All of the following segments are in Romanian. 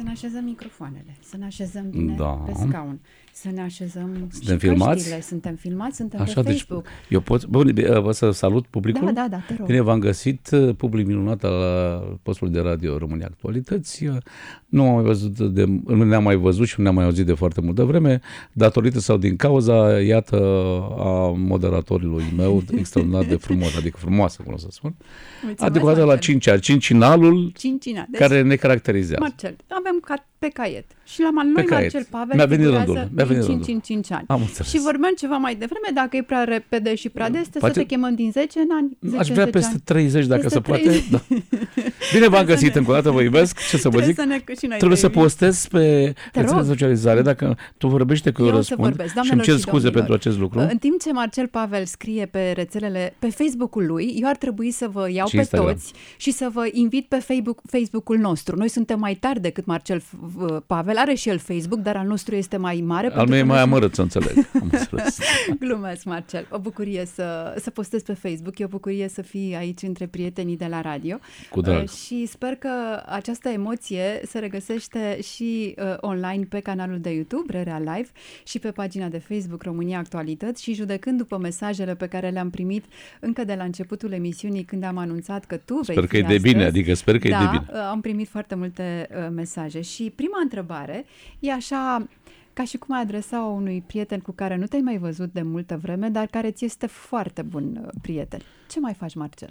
Să ne așezăm microfoanele, să ne așezăm bine pe scaun, să ne așezăm suntem filmați? Suntem filmați, suntem așa, pe Facebook. Deci, eu pot, vă să salut publicul? Da, te rog. Bine v-am găsit, public minunat la postul de radio România Actualități. Nu ne-am mai văzut și nu ne-am mai auzit de foarte multă vreme, datorită sau din cauza, iată, a moderatorului meu, extraordinar de frumos, adică frumoasă, cum o să spun. Adevărat la 5 ani, cincinalul care ne caracterizează. Marcel, avem pe caiet. Și la noi Marcel Pavel mi-a venit rândul. Din 5 în 5 ani. Și vorbeam ceva mai devreme, dacă e prea repede și prea des, să te chemăm din 10 în ani. Aș vrea peste 30, dacă se poate. Da. Bine v-am găsit încă o dată, vă iubesc. Ce să vă zic? Trebuie să postez pe rețele socializare. Dacă tu vorbești, că eu răspund și îmi cer scuze pentru acest lucru. În timp ce Marcel Pavel scrie pe rețelele, pe Facebook-ul lui, eu ar trebui să vă iau pe toți și să vă invit pe Facebook-ul nostru. Noi suntem mai tari decât Marcel Pavel, are și el Facebook, dar al nostru este mai mare. Al meu e mai amărât, să înțeleg. Glumesc, Marcel. O bucurie să postez pe Facebook, e o bucurie să fii aici între prietenii de la radio. Cu drag. Și sper că această emoție se regăsește și online pe canalul de YouTube, Rerea Live, și pe pagina de Facebook România Actualități, și judecând după mesajele pe care le-am primit încă de la începutul emisiunii, când am anunțat că tu vei fi Sper că e de bine, adică sper că e de bine. Am primit foarte multe mesaje și prima întrebare e așa, ca și cum ai adresa unui prieten cu care nu te-ai mai văzut de multă vreme, dar care ți este foarte bun prieten. Ce mai faci, Marcel?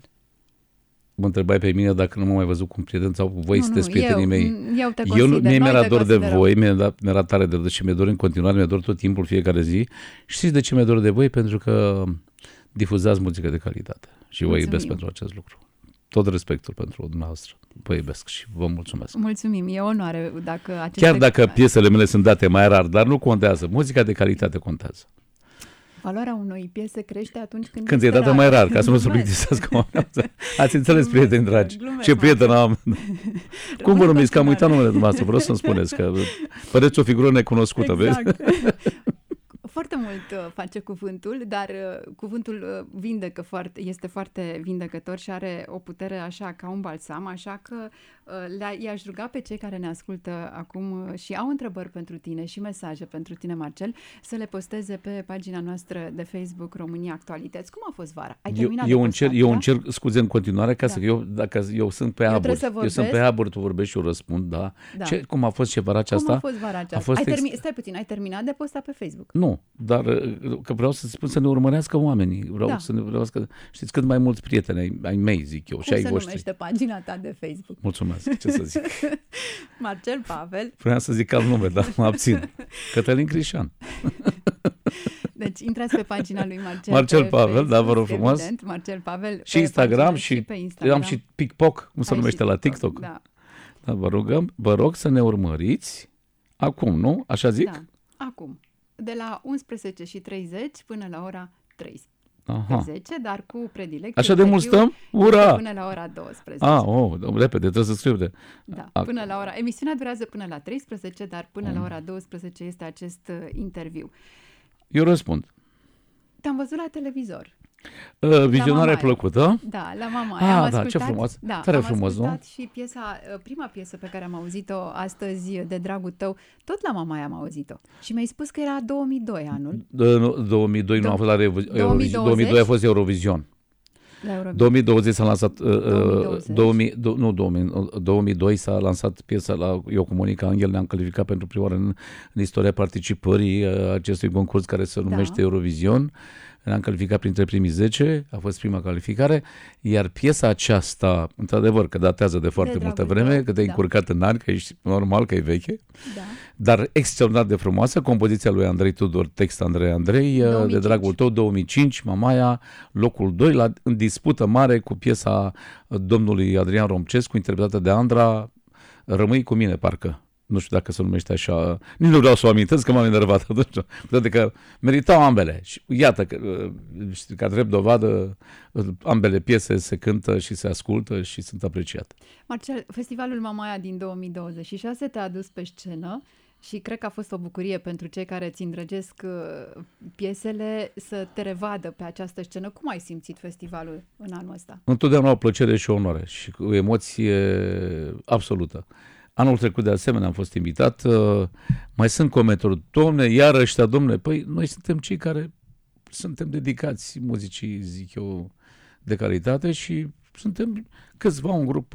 Mă întrebai pe mine dacă nu m-am mai văzut cu un prieten sau voi sunteți prietenii mei. Eu te consider. Mie mi-era dor de voi, mi-era tare de și mi-e dor în continuare, mi-e dor tot timpul, fiecare zi. Și știți de ce mi-e dor de voi? Pentru că difuzați muzică de calitate. Și vă iubesc pentru acest lucru. Tot respectul pentru dumneavoastră. Vă iubesc și vă mulțumesc. Mulțumim, e onoare dacă chiar dacă piesele mele sunt date mai rar, dar nu contează. Muzica de calitate contează. Valoarea unei piese crește atunci când e dată mai rar, ca să nu se plictisească oamenii. Ați înțeles, prieteni dragi? Ce prieten am. Cum vă numiți? Că am uitat numele dumneavoastră. Vreau să-mi spuneți că păreți o figură necunoscută, exact. Vezi? Foarte mult face cuvântul, dar cuvântul este foarte vindecător și are o putere așa ca un balsam, așa că i-aș ruga pe cei care ne ascultă acum și au întrebări pentru tine și mesaje pentru tine, Marcel, să le posteze pe pagina noastră de Facebook România Actualități. Cum a fost vara? Ai terminat eu încerc scuze în continuare, ca să dacă eu sunt pe abur. Eu sunt pe abur, tu vorbești și eu răspund, da. Cum a fost vara aceasta? Cum a fost vara aceasta? Stai puțin, ai terminat de postat pe Facebook? Nu, dar că vreau să spun să ne urmărească oamenii. Vreau să ne urmărească, știți, cât mai mulți prieteni ai mei, zic eu, și ai voștri. Cum se numește pagina ta de Facebook? Mulțumesc, ce să zic. Marcel Pavel. Vreau să zic alt nume, dar mă abțin. Cătălin Crișan. Deci intrați pe pagina lui Marcel Pavel, da, vă rog frumos. Evident, Marcel Pavel. Și Instagram și pe Instagram. Am și TikTok, cum se numește la TikTok. Da. Da, vă rog să ne urmăriți acum, nu? Așa zic? Da, acum. De la 11:30 până la ora 13. Aha. 10, dar cu predilecție. Așa de mult stăm? Ura! Până la ora 12. Repede, trebuie să scriu de. Da, până la ora. Emisiunea durează până la 13, dar până la ora 12 este acest interviu. Eu răspund. Te-am văzut la televizor. Vizionare plăcută? Da, la Mamaia. Am ascultat, ce frumos. Tare frumos, nu? Și prima piesă pe care am auzit-o astăzi, De dragul tău, tot la Mamaia am auzit-o. Și mi-ai spus că era 2002 anul. 2002 nu a fost la Eurovision. 2002 a fost Eurovision. 2020 s-a lansat 2002 s-a lansat piesa la Eu cu Monica Angel, ne-am calificat pentru prima oară în istoria participării acestui concurs care se numește Eurovision. Ne-am calificat printre primii 10, a fost prima calificare, iar piesa aceasta, într-adevăr că datează de foarte multă vreme, că te-ai încurcat în ani, că ești normal că e veche, dar extraordinar de frumoasă, compoziția lui Andrei Tudor, text Andrei, De dragul tău, 2005, Mamaia, locul 2, în dispută mare cu piesa domnului Adrian Romcescu, interpretată de Andra, Rămâi cu mine, parcă. Nu știu dacă se numește așa, nici nu vreau să o amintesc că m-am enervat atunci, toate că meritau ambele. Și iată, ca drept dovadă, ambele piese se cântă și se ascultă și sunt apreciate. Marcel, Festivalul Mamaia din 2026 te-a adus pe scenă și cred că a fost o bucurie pentru cei care îți îndrăgesc piesele să te revadă pe această scenă. Cum ai simțit festivalul în anul ăsta? Întotdeauna o plăcere și o onoare și o emoție absolută. Anul trecut de asemenea am fost invitat. Mai sunt comentarii. Dom'le, iar ăștia, dom'le, păi noi suntem cei care suntem dedicați muzicii, zic eu, de calitate și suntem câțiva, un grup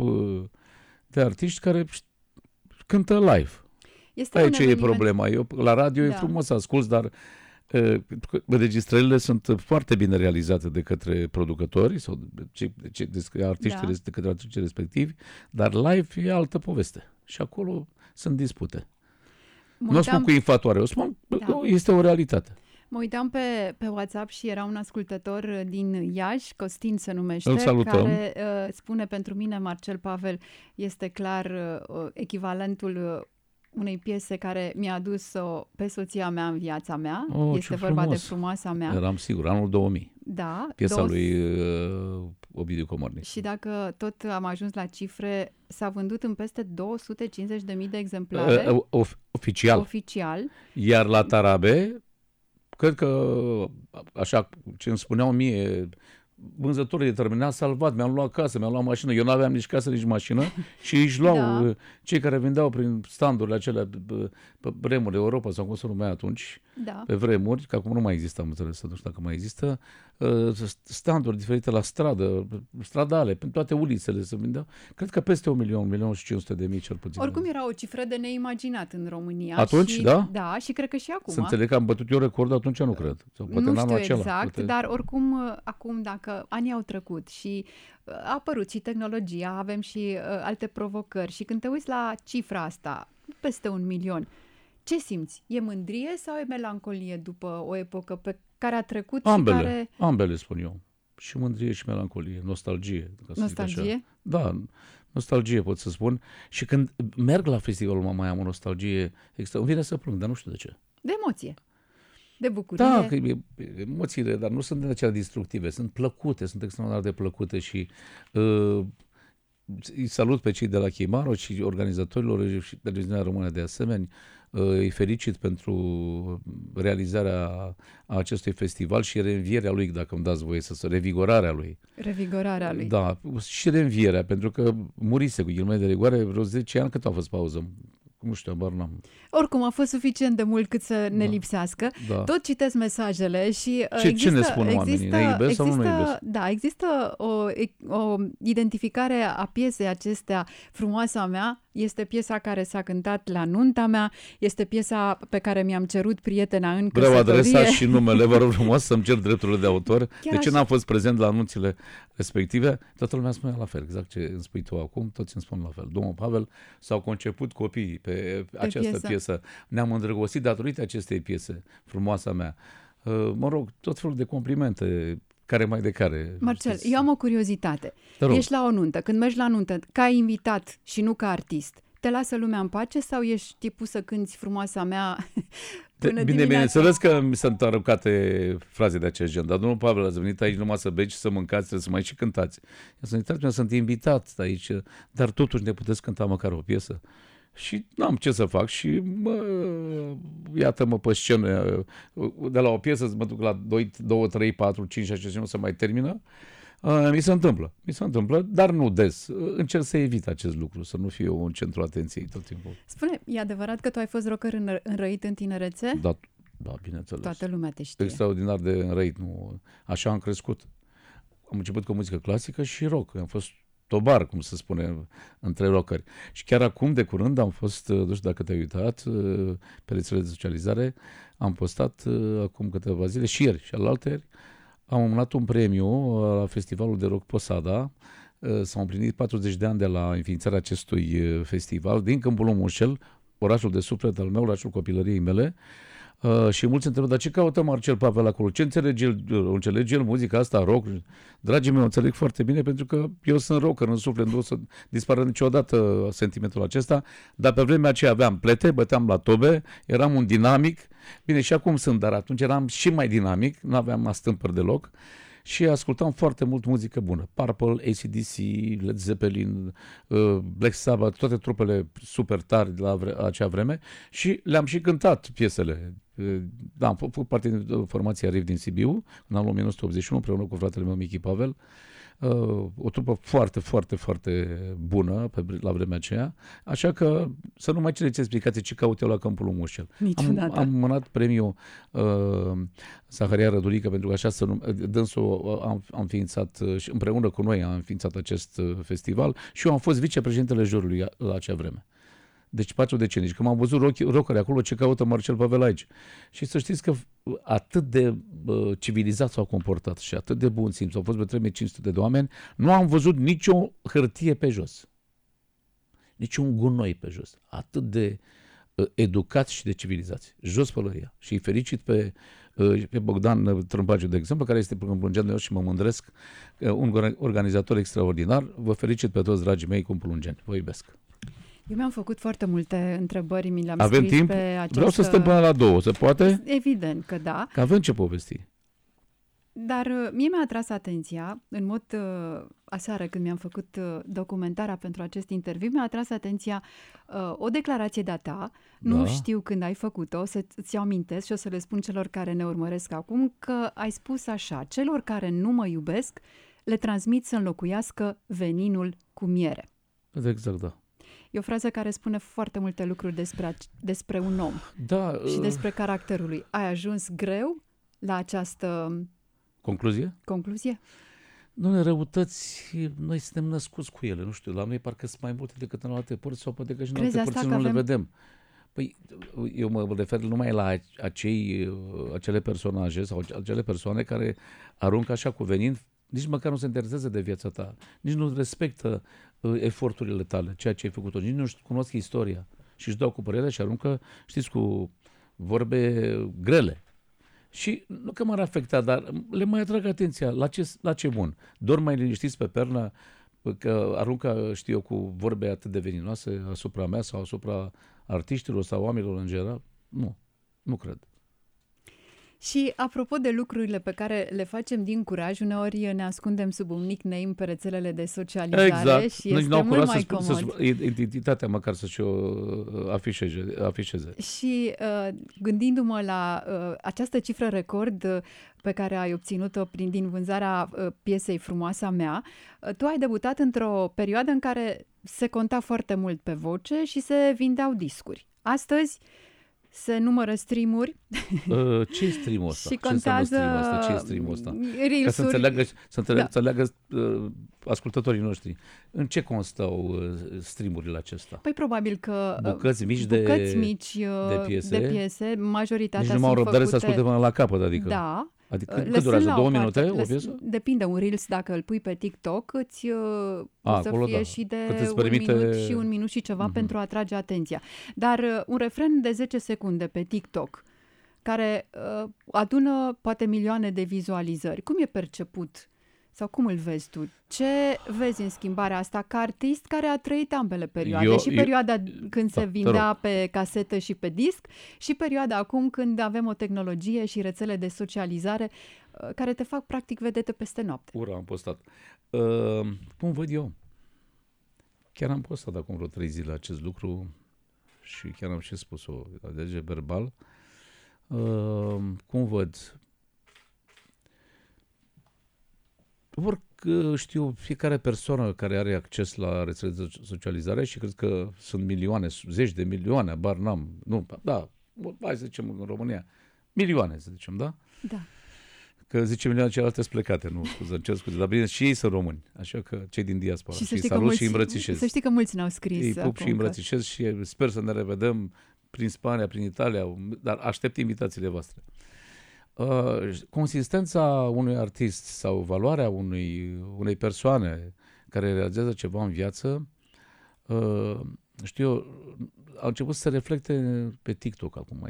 de artiști care cântă live. Aici e problema. Eu la radio e frumos să asculți, dar înregistrările sunt foarte bine realizate de către producători sau artiștii de către artiștii respectivi, dar live e altă poveste. Și acolo sunt dispute. Nu o spun cu infatoare, o spun, este o realitate. Mă uitam pe WhatsApp și era un ascultător din Iași, Costin se numește, care spune: pentru mine Marcel Pavel este clar echivalentul unei piese care mi-a adus-o pe soția mea în viața mea. Este vorba de Frumoasa mea. Eram sigur, anul 2000. Da. Piesa lui Ovidiu Comornic. Și dacă tot am ajuns la cifre, s-a vândut în peste 250.000 de exemplare. Oficial. Iar la Tarabe, cred că, așa ce îmi spuneau mie, vânzătorii determinat, salvat, mi-am luat casă, mi-am luat mașină, eu nu aveam nici casă, nici mașină și își luau cei care vindeau prin standurile acelea pe vremuri, Europa sau cum se numea atunci, pe vremuri, că acum nu mai există, am înțeles, nu știu dacă mai există, standuri diferite la stradă, stradale, pe toate ulițele se vindeau. Cred că peste 1.500.000 cel puțin. Oricum era o cifră de neimaginat în România. Atunci, și, da? Da, și cred că și acum. Să înțeleg că am bătut eu record, atunci nu cred. Sau poate nu știu acela, exact, poate... dar oricum, acum dacă anii au trecut și a apărut și tehnologia, avem și alte provocări și când te uiți la cifra asta, peste 1 milion, ce simți? E mândrie sau e melancolie după o epocă pe care a trecut? Ambele, și care... ambele spun eu. Și mândrie și melancolie, nostalgie. Nostalgie? Da, nostalgie pot să spun. Și când merg la festivalul Mamaia am o nostalgie extra, îmi vine să plâng, dar nu știu de ce. De emoție. De bucurie. Da, că emoțiile, dar nu sunt de acelea destructive, sunt plăcute, sunt extraordinar de plăcute și îi salut pe cei de la Chimaro și organizatorilor și Televiziunea Română de asemenea. Îi felicit pentru realizarea acestui festival și reînvierea lui, dacă îmi dați voie revigorarea lui. Revigorarea lui. Da, și reînvierea, pentru că murise cu ghilimele de rigoare vreo 10 ani, cât a fost pauză. Nu știu, abar n-am. Oricum, a fost suficient de mult cât să ne lipsească. Da. Tot citesc mesajele și ce ne spun oamenii? Ne iubesc sau nu ne iubesc? Da, există o identificare a piesei acestea. Frumoasa mea este piesa care s-a cântat la nunta mea, este piesa pe care mi-am cerut prietena în căsătorie. Vreau adresa și numele, vă rog frumos să-mi cer drepturile de autor. Chiar de ce așa. n-am fost prezent la anunțile respective? Toată lumea spune la fel, exact ce îmi spui tu acum, toți îmi spun la fel. Domnul Pavel, s-au conceput copiii pe această piesă. Ne-am îndrăgostit datorită acestei piese, Frumoasa mea. Mă rog, tot felul de complimente, care mai de care. Marcel, eu am o curiozitate. Ești la o nuntă, când mergi la nuntă, ca invitat și nu ca artist, te lasă lumea în pace sau ești tipul să cânti Frumoasa mea până dimineața? Bineînțeles că mi sunt aruncate fraze de acest gen, dar domnul Pavel, ați venit aici numai să beci și să mâncați, trebuie să mai și cântați. Sunt invitat aici, dar totuși ne puteți cânta măcar o piesă. Și n-am ce să fac și iată-mă pe scenă, de la o piesă mă duc la 2, 3, 4, 5, 6, nu se mai termină. Mi se întâmplă, dar nu des. Încerc să evit acest lucru, să nu fiu un centru atenției tot timpul. Spune, e adevărat că tu ai fost rocker înrăit în tinerețe? Da, bineînțeles. Toată lumea te știe. Extraordinar de înrăit, nu. Așa am crescut. Am început cu muzică clasică și rock. Am fost tobar, cum se spune, între rockeri. Și chiar acum, de curând, am fost, nu știu dacă te-ai uitat, pe rețelele de socializare, am postat acum câteva zile și ieri și alaltăieri, am umnat un premiu la Festivalul de Rock Posada. S-au împlinit 40 de ani de la înființarea acestui festival din Câmpul Mușel, orașul de suflet al meu, orașul copilăriei mele. Și mulți întrebă, dar ce caută Marcel Pavel acolo? Ce înțelege el muzica asta, rock? Dragii mei, o înțeleg foarte bine pentru că eu sunt rocker în suflet, nu o să dispară niciodată sentimentul acesta, dar pe vremea aceea aveam plete, băteam la tobe, eram un dinamic, bine și acum sunt, dar atunci eram și mai dinamic, nu aveam astâmpări deloc și ascultam foarte mult muzică bună. Purple, AC/DC, Led Zeppelin, Black Sabbath, toate trupele super tari de la acea vreme și le-am și cântat piesele. Da, am făcut parte din formația Riff din Sibiu în anul 1981 împreună cu fratele meu Michi Pavel. o trupă foarte, foarte, foarte bună la vremea aceea, așa că să nu mai cereți explicații ce caut eu la Câmpul Mușel. Am mânat premiul Zaharia Rădurică, pentru că așa dânsul am înființat, și împreună cu noi am înființat acest festival și eu am fost vicepreședintele jurului la acea vreme. Deci 4 decenii. Și când am văzut rockeri acolo, ce caută Marcel Pavel aici. Și să știți că atât de civilizat s-au comportat și atât de bun simț, au fost pe 3500 de oameni, nu am văzut nicio hârtie pe jos. Niciun gunoi pe jos. Atât de educați și de civilizați. Jos pălăria. Și îi fericit pe Bogdan Trâmpagiu, de exemplu, care este câmpulungean de eu și mă mândresc, un organizator extraordinar. Vă felicit pe toți, dragii mei câmpulungeni. Vă iubesc. Eu mi-am făcut foarte multe întrebări, mi le-am avem scris timp? pe această... Vreau să stăm până la 2, se poate? Evident că da. Că avem ce povesti. Dar mie mi-a atras atenția, în mod aseară când mi-am făcut documentarea pentru acest interviu, mi-a atras atenția o declarație de-a ta, nu știu când ai făcut-o, să-ți amintesc și o să le spun celor care ne urmăresc acum, că ai spus așa: celor care nu mă iubesc, le transmit să înlocuiască veninul cu miere. Exact, da. E o frază care spune foarte multe lucruri despre un om și despre caracterul lui. Ai ajuns greu la această concluzie? Nu, răutăți, noi suntem născuți cu ele, nu știu, la noi parcă sunt mai multe decât în alte părți sau poate că și în alte părți nu le vedem. Păi, eu mă refer numai la acele personaje sau acele persoane care aruncă așa cu venin, nici măcar nu se interesează de viața ta, nici nu respectă eforturile tale, ceea ce ai făcut-o, nici nu cunosc istoria și își dau cu părerea și aruncă, știți, cu vorbe grele. Și nu că m-ar afecta, dar le mai atrag atenția la ce bun. Dorm mai liniștiți pe pernă, că aruncă, știu eu, cu vorbe atât de veninoase asupra mea sau asupra artiștilor sau oamenilor în general? Nu cred. Și apropo de lucrurile pe care le facem din curaj, uneori ne ascundem sub un nickname pe rețelele de socializare, exact. Și este mult mai comod. Identitatea măcar să-și o afișeze. Și gândindu-mă la această cifră record pe care ai obținut-o din vânzarea piesei Frumoasa mea, tu ai debutat într-o perioadă în care se conta foarte mult pe voce și se vindeau discuri. Astăzi se numără streamuri. Ce-i stream-ul ăsta? Și contează Ce-i stream-ul ăsta? Ca să înțeleagă ascultătorii noștri. În ce constau streamurile acestea? Păi probabil că bucăți mici de piese, majoritatea nici nu m-au răbdare să asculte până la capăt, adică. Da. Adică cât durează? 2 minute o piesă? Depinde, un Reels, dacă îl pui pe TikTok, o să fie și de un minut și ceva pentru a atrage atenția. Dar un refren de 10 secunde pe TikTok, care adună poate milioane de vizualizări, cum e perceput? Sau cum îl vezi tu? Ce vezi în schimbarea asta ca artist care a trăit ambele perioade? Perioada când se vindea pe casetă și pe disc și perioada acum când avem o tehnologie și rețele de socializare care te fac practic vedete peste noapte. Ura, am postat. Cum văd eu? Chiar am postat acum vreo 3 zile acest lucru și chiar am și spus-o de verbal. Cum văd? Știu, fiecare persoană care are acces la rețele de socializare și cred că sunt milioane, 10 de milioane, abar n-am, hai să zicem în România, milioane să zicem, da? Da. Că 10 milioane celelalte sunt plecate, scuze, dar bine, și ei sunt români, așa că cei din diaspora. Și salut și îmbrățișez. Să știi că mulți ne-au scris. Îi pup și îmbrățișez și sper să ne revedem prin Spania, prin Italia, dar aștept invitațiile voastre. Consistența unui artist sau valoarea unei persoane care realizează ceva în viață, știu eu, au început să se reflecte pe TikTok acum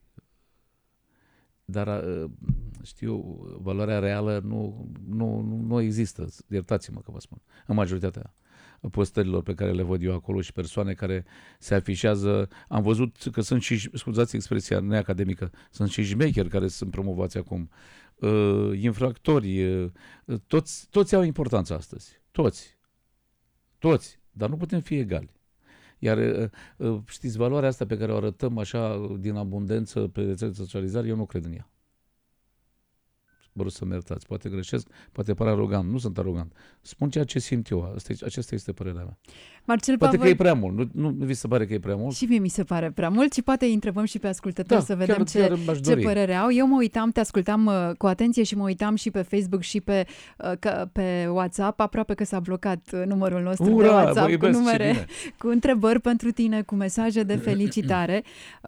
dar știu, valoarea reală nu există, iertați-mă că vă spun, în majoritatea postărilor pe care le văd eu acolo și persoane care se afișează. Am văzut că sunt și, scuzați expresia neacademică, sunt și șmecheri care sunt promovați acum, infractori, toți au importanță astăzi, toți, dar nu putem fi egali. Iar știți, valoarea asta pe care o arătăm așa din abundență pe rețele de socializare, eu nu cred în ea. vă rog să-mi iertați, poate greșesc, poate par arogant, nu sunt arogant. Spun ceea ce simt eu, aceasta este părerea mea. Marcel Poate Pavel, că e prea mult, nu vi se pare că e prea mult? și mie mi se pare prea mult și poate îi întrebăm și pe ascultători să vedem chiar ce părere au. Eu mă uitam, te ascultam cu atenție și mă uitam și pe Facebook și pe WhatsApp, aproape că s-a blocat numărul nostru de WhatsApp cu întrebări pentru tine, cu mesaje de felicitare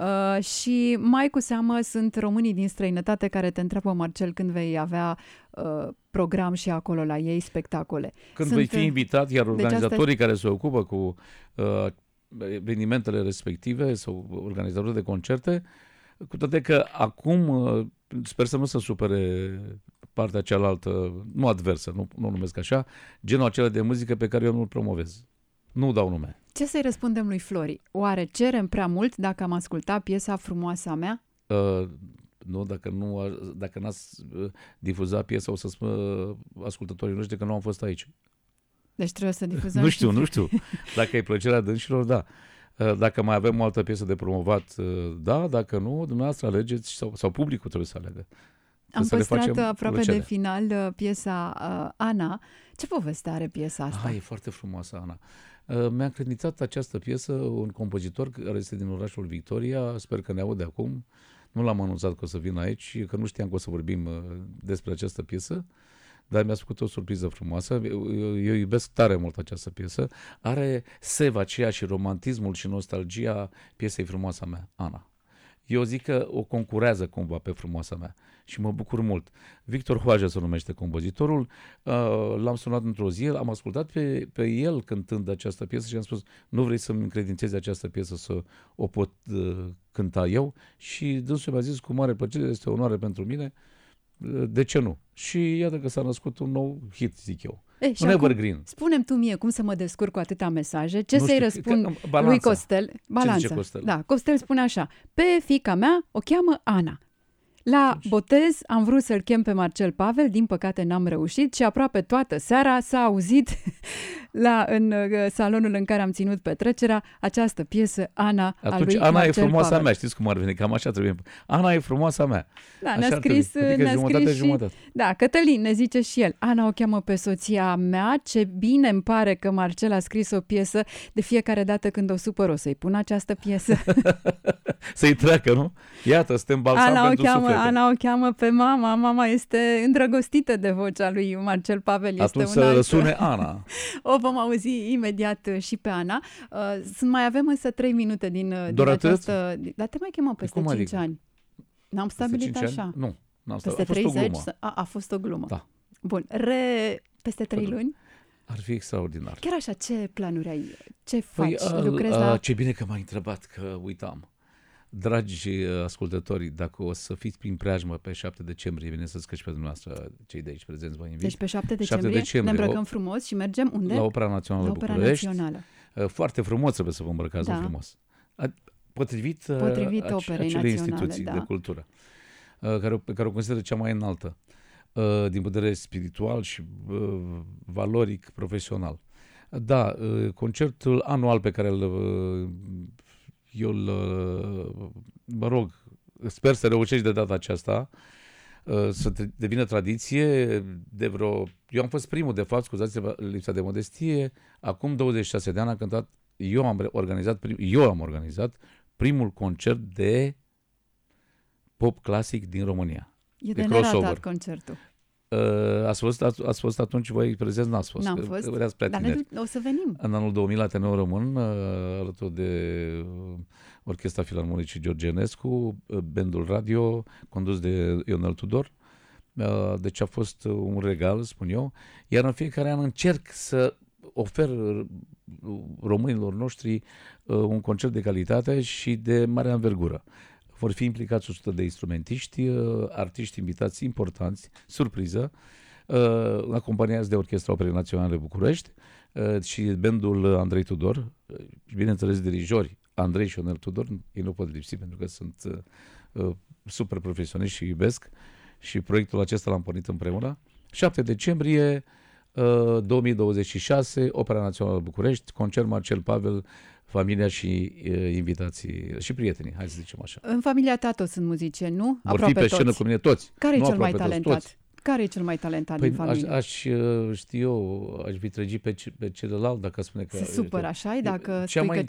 și mai cu seamă sunt românii din străinătate care te întreabă, Marcel, când vei avea program și acolo la ei, spectacole. Când vei fi invitat, iar organizatorii care se ocupă cu evenimentele respective sau organizatorii de concerte, cu toate că acum sper să nu se supere partea cealaltă, nu adversă, nu numesc așa, genul acela de muzică pe care eu nu-l promovez. Nu dau nume. Ce să-i răspundem lui Flori? Oare cerem prea mult dacă am ascultat piesa Frumoasa mea? Nu, dacă n-ați difuzat piesa, o să spun ascultătorii noștri că nu am fost aici. Deci trebuie să difuzăm. Nu știu. Dacă e plăcerea dânșilor, da. Dacă mai avem o altă piesă de promovat, da. Dacă nu, dumneavoastră alegeți sau publicul trebuie să aleagă. Am păstrat aproape de final piesa Ana. Ce poveste are piesa asta? E foarte frumoasă, Ana. Mi-a încredințat această piesă un compozitor care este din orașul Victoria, sper că ne aude acum. Nu l-am anunțat că o să vin aici, că nu știam că o să vorbim despre această piesă, dar mi-a făcut o surpriză frumoasă. Eu iubesc tare mult această piesă. Are seva aceea și romantismul și nostalgia piesei Frumoasa mea, Ana. Eu zic că o concurează cumva pe Frumoasa mea și mă bucur mult. Victor Hoaja se numește compozitorul, l-am sunat într-o zi, am ascultat pe el cântând această piesă și am spus, nu vrei să-mi încredințezi această piesă să o pot cânta eu? Și dânsul mi-a zis, cu mare plăcere, este o onoare pentru mine, de ce nu? Și iată că s-a născut un nou hit, zic eu. Un evergreen. Spune-mi tu mie cum să mă descurc cu atâtea mesaje, ce să-i răspund lui Costel? Balanța. Ce zice Costel? Da, Costel spune așa, pe fiica mea o cheamă Ana. La botez am vrut să-l chem pe Marcel Pavel, din păcate n-am reușit și aproape toată seara s-a auzit în salonul în care am ținut petrecerea această piesă, Ana, a lui Marcel Pavel. Ana e frumoasa mea, știți cum ar veni, cam așa trebuie. Ana e frumoasa mea. Da, ne-a scris și... Da, Cătălin ne zice și el, Ana o cheamă pe soția mea, ce bine îmi pare că Marcel a scris o piesă, de fiecare dată când o supăr o să-i pun această piesă. Să-i treacă, nu? Iată, suntem balsam pentru suflete. Ana o cheamă pe mama. Mama este îndrăgostită de vocea lui Marcel Pavel. Atunci să răsune Ana. O vom auzi imediat și pe Ana. Mai avem însă 3 minute din această... Dar te mai chemăm peste 5 ani. N-am stabilit așa. Nu. Peste 30? A fost o glumă. Da. Bun. Peste 3 luni? Ar fi extraordinar. Chiar așa, ce planuri ai? Ce faci? Lucrezi Ce bine că m-ai întrebat, că uitam. Dragi ascultători, dacă o să fiți prin preajmă pe 7 decembrie, vine să scăși pe dumneavoastră, cei de aici prezenți, vă invit. Deci pe 7 decembrie ne îmbrăcăm frumos și mergem unde? La Opera Națională București. Foarte frumos trebuie să vă îmbrăcați, frumos. Potrivit acelei instituții de cultură, pe care o consider cea mai înaltă, din vedere spiritual și valoric, profesional. Da, concertul anual pe care eu mă rog, sper să reușești de data aceasta, să devină tradiție eu am fost primul, de fapt, scuzați-vă lipsa de modestie, acum 26 de ani am cântat, eu am organizat primul concert de pop clasic din România. E de neratat concertul. Ați fost atunci voi prezenți? N-ați fost. N-am fost, dar o să venim. În anul 2000 la Ateneul Român, alături de Orchestra Filarmonicii George Enescu, bandul radio, condus de Ionel Tudor. Deci a fost un regal, spun eu. Iar în fiecare an încerc să ofer românilor noștri un concert de calitate și de mare anvergură. Vor fi implicați 100 de instrumentiști, artiști invitați importanți, surpriză, acompaniați de Orchestra Operei Naționale București și bandul Andrei Tudor, și bineînțeles dirijori Andrei și Ionel Tudor, ei nu pot lipsi pentru că sunt super profesioniști și iubesc și proiectul acesta l-am pornit împreună. 7 decembrie 2026, Opera Națională București, concert Marcel Pavel, familia și invitații și prietenii, hai să zicem așa. În familia ta toți sunt muzicieni, nu? Vor fi pe scenă cu mine toți. Care e cel mai talentat? Care e cel mai talentat din familie? Aș vitregi pe celălalt dacă spune că... Se supără, așa-i, dacă cea spui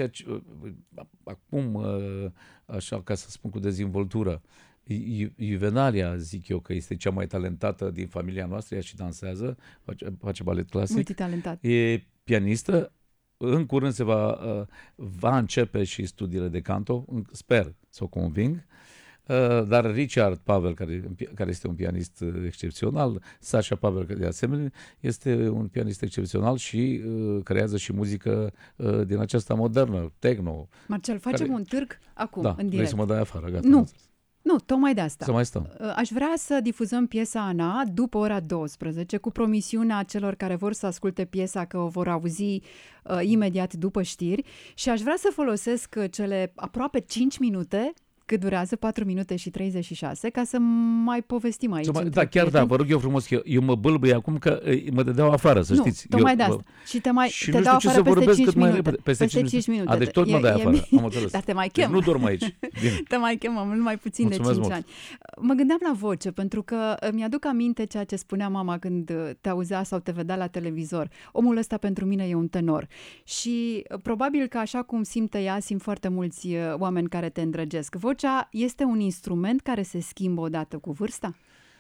acum, așa, ca să spun cu dezvoltură, Juvenalia, zic eu că este cea mai talentată din familia noastră, ea și dansează, face balet clasic. Multitalentat. E pianistă, în curând va începe și studiile de canto, sper să o conving. Dar Richard Pavel, care este un pianist excepțional, Sasha Pavel, de asemenea, este un pianist excepțional și creează și muzică din aceasta modernă, techno. Marcel, facem un târg acum, în direct. Vrei să mă dai afară? Gata. Nu, tocmai de asta. Să mai stăm. Aș vrea să difuzăm piesa Ana după ora 12, cu promisiunea celor care vor să asculte piesa că o vor auzi imediat după știri, și aș vrea să folosesc cele aproape 5 minute cât durează, 4 minute și 36, ca să mai povestim aici. Vă rog eu frumos, eu mă bâlbâi acum că mă dădeau afară, să știți. Tocmai de asta. Și te dau afară peste 5 minute. Peste 5 minute. Deci tot mă dai afară, am înțeles. Dar te mai chem. Deci nu dorm aici. Bine. Te mai chemăm mult mai puțin de 5 ani. Mă gândeam la voce, pentru că mi-aduc aminte ceea ce spunea mama când te auzea sau te vedea la televizor. Omul ăsta pentru mine e un tenor. Și probabil că așa cum simte ea, simt foarte mulți oameni care te îndrăgesc. Vocea este un instrument care se schimbă odată cu vârsta?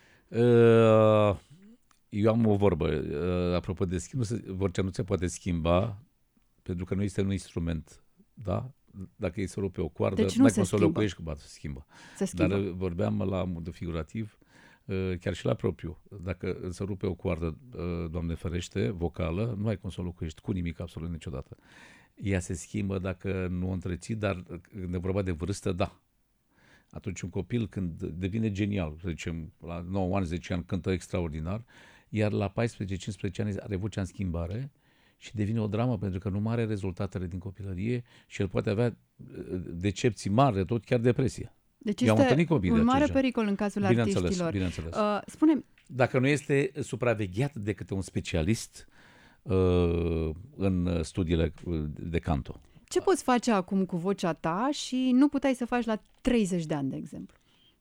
Eu am o vorbă, apropo de schimb, vocea nu se poate schimba, pentru că nu este un instrument, da? Dacă îi se rupe o coardă, deci nu se să o locuiești, se schimbă. Se schimbă. Dar vorbeam la modul figurativ, chiar și la propriu. Dacă se rupe o coardă, Doamne ferește, vocală, nu ai cum să o locuiești cu nimic, absolut niciodată. Ea se schimbă dacă nu o întreții, dar când e vorba de vârstă, da. Atunci un copil, când devine genial, să zicem, la 9 ani, 10 ani, cântă extraordinar, iar la 14-15 ani are vocea în schimbare și devine o dramă, pentru că nu mai are rezultatele din copilărie și el poate avea decepții mari, de tot, chiar depresie. Deci este un mare pericol în cazul artiștilor. Bineînțeles. Spune-mi, dacă nu este supravegheat de către un specialist în studiile de canto. Ce poți face acum cu vocea ta și nu puteai să faci la 30 de ani, de exemplu?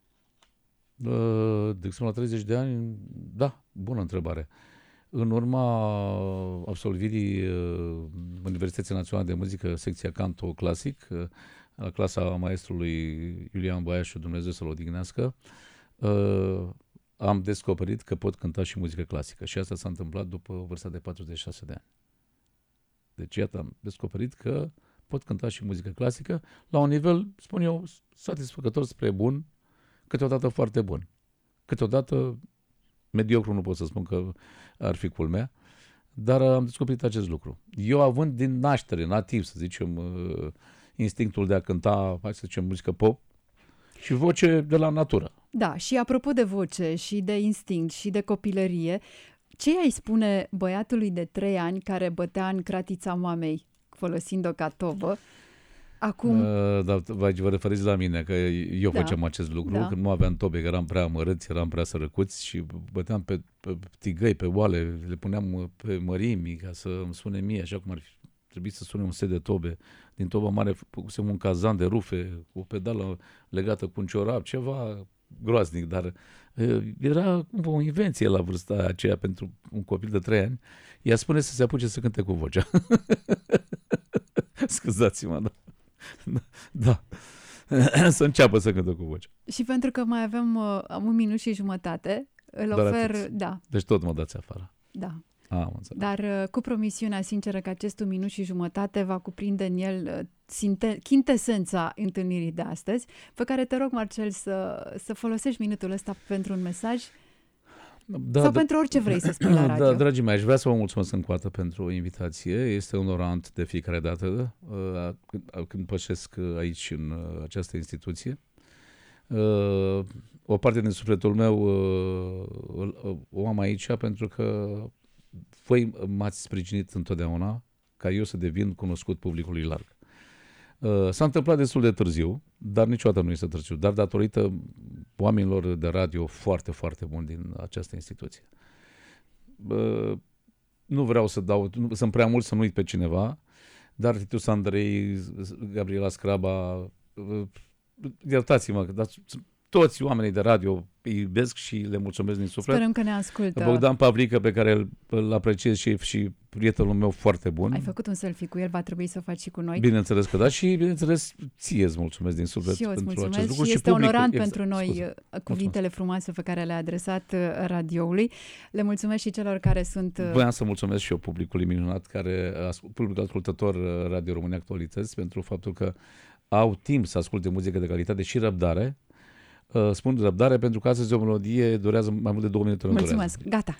De exemplu, la 30 de ani, da, bună întrebare. În urma absolvirii Universității Naționale de Muzică, secția canto clasic, la clasa maestrului Iulian Baiașu, Dumnezeu să-l odihnească, am descoperit că pot cânta și muzică clasică. Și asta s-a întâmplat după vârsta de 46 de ani. Deci, iată, am descoperit că pot cânta și muzică clasică la un nivel, spun eu, satisfăcător spre bun, câteodată foarte bun. Câteodată mediocru, nu pot să spun că ar fi culmea, dar am descoperit acest lucru. Eu având din naștere, nativ, să zicem, instinctul de a cânta, hai să zicem, muzică pop și voce de la natură. Da, și apropo de voce și de instinct și de copilărie, ce ai spune băiatului de 3 ani care bătea în cratița mamei folosind-o ca tobă? Acum... Vă referiți la mine, că eu făceam acest lucru, când nu aveam tobe, că eram prea amărâți, eram prea sărăcuți și băteam pe tigăi, pe oale, le puneam pe mărimi ca să îmi sune mie, așa cum ar fi trebuit să sune un set de tobe. Din tobă mare făcusem un cazan de rufe, cu o pedală legată cu un ciorap, ceva groaznic, dar era o invenție la vârsta aceea pentru un copil de 3 ani. Ea spune să se apuce să cânte cu vocea. Scuzați-mă, da. Da. Să înceapă să cântă cu vocea. Și pentru că mai avem 1 minut și jumătate, îl ofer... Da. Deci tot mă dați afară. Da. Dar cu promisiunea sinceră că acest 1 minut și jumătate va cuprinde în el chintesența întâlnirii de astăzi, pe care te rog, Marcel, să folosești minutul ăsta pentru un mesaj sau pentru orice vrei să spui la radio. Da, dragii mei, aș vrea să vă mulțumesc încă o dată pentru invitație. Este onorant de fiecare dată când pășesc aici în această instituție. O parte din sufletul meu o am aici pentru că voi m-ați sprijinit întotdeauna ca eu să devin cunoscut publicului larg. S-a întâmplat destul de târziu, dar niciodată nu este târziu, dar datorită oamenilor de radio foarte, foarte buni din această instituție. Nu vreau să sunt prea mult să nu uit pe cineva, dar Titus Andrei, Gabriela Scraba, iertați-mă, dar toți oamenii de radio îi iubesc și le mulțumesc din suflet. Sperăm că ne ascultă. Bogdan Pavlică, pe care îl apreciez și prietenul meu foarte bun. Ai făcut un selfie cu el, va trebui să o faci și cu noi. Bineînțeles că da, și bineînțeles ție îți mulțumesc din suflet și eu îți pentru mulțumesc acest lucru. și este onorant pentru noi Scuze. cuvintele frumoase pe care le-a adresat radioului. Le mulțumesc și celor care sunt... Voiam să mulțumesc și eu publicului minunat, publicul ascultător Radio România Actualități, pentru faptul că au timp să asculte muzică de calitate și răbdare. Spun răbdare pentru că astăzi o melodie durează mai mult de 2 minute. Mulțumesc, gata.